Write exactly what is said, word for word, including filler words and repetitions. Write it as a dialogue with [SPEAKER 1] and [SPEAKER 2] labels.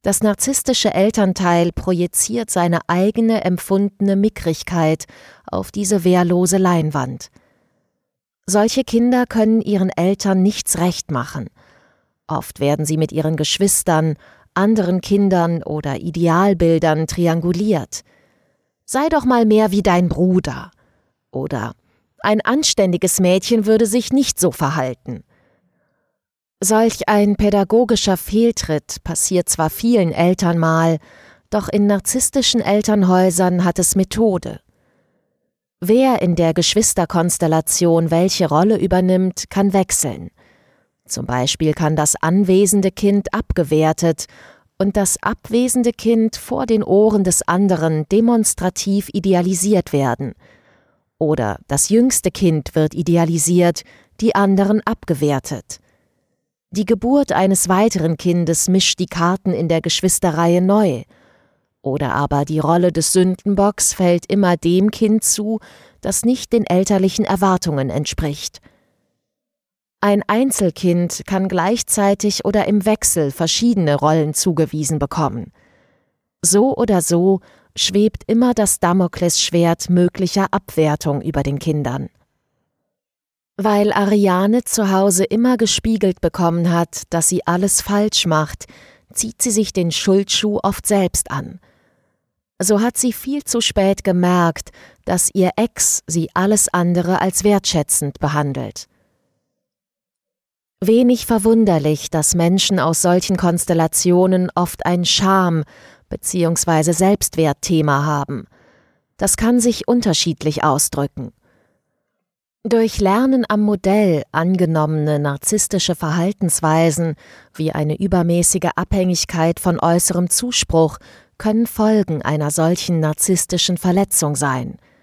[SPEAKER 1] Das narzisstische Elternteil projiziert seine eigene empfundene Mickrigkeit auf diese wehrlose Leinwand. Solche Kinder können ihren Eltern nichts recht machen. Oft werden sie mit ihren Geschwistern, anderen Kindern oder Idealbildern trianguliert. Sei doch mal mehr wie dein Bruder. Oder ein anständiges Mädchen würde sich nicht so verhalten. Solch ein pädagogischer Fehltritt passiert zwar vielen Eltern mal, doch in narzisstischen Elternhäusern hat es Methode. Wer in der Geschwisterkonstellation welche Rolle übernimmt, kann wechseln. Zum Beispiel kann das anwesende Kind abgewertet und das abwesende Kind vor den Ohren des anderen demonstrativ idealisiert werden. Oder das jüngste Kind wird idealisiert, die anderen abgewertet. Die Geburt eines weiteren Kindes mischt die Karten in der Geschwisterreihe neu. Oder aber die Rolle des Sündenbocks fällt immer dem Kind zu, das nicht den elterlichen Erwartungen entspricht. Ein Einzelkind kann gleichzeitig oder im Wechsel verschiedene Rollen zugewiesen bekommen. So oder so schwebt immer das Damoklesschwert möglicher Abwertung über den Kindern. Weil Ariane zu Hause immer gespiegelt bekommen hat, dass sie alles falsch macht, zieht sie sich den Schuldschuh oft selbst an. So hat sie viel zu spät gemerkt, dass ihr Ex sie alles andere als wertschätzend behandelt. Wenig verwunderlich, dass Menschen aus solchen Konstellationen oft ein Scham- bzw. Selbstwertthema haben. Das kann sich unterschiedlich ausdrücken. Durch Lernen am Modell angenommene narzisstische Verhaltensweisen wie eine übermäßige Abhängigkeit von äußerem Zuspruch können Folgen einer solchen narzisstischen Verletzung sein.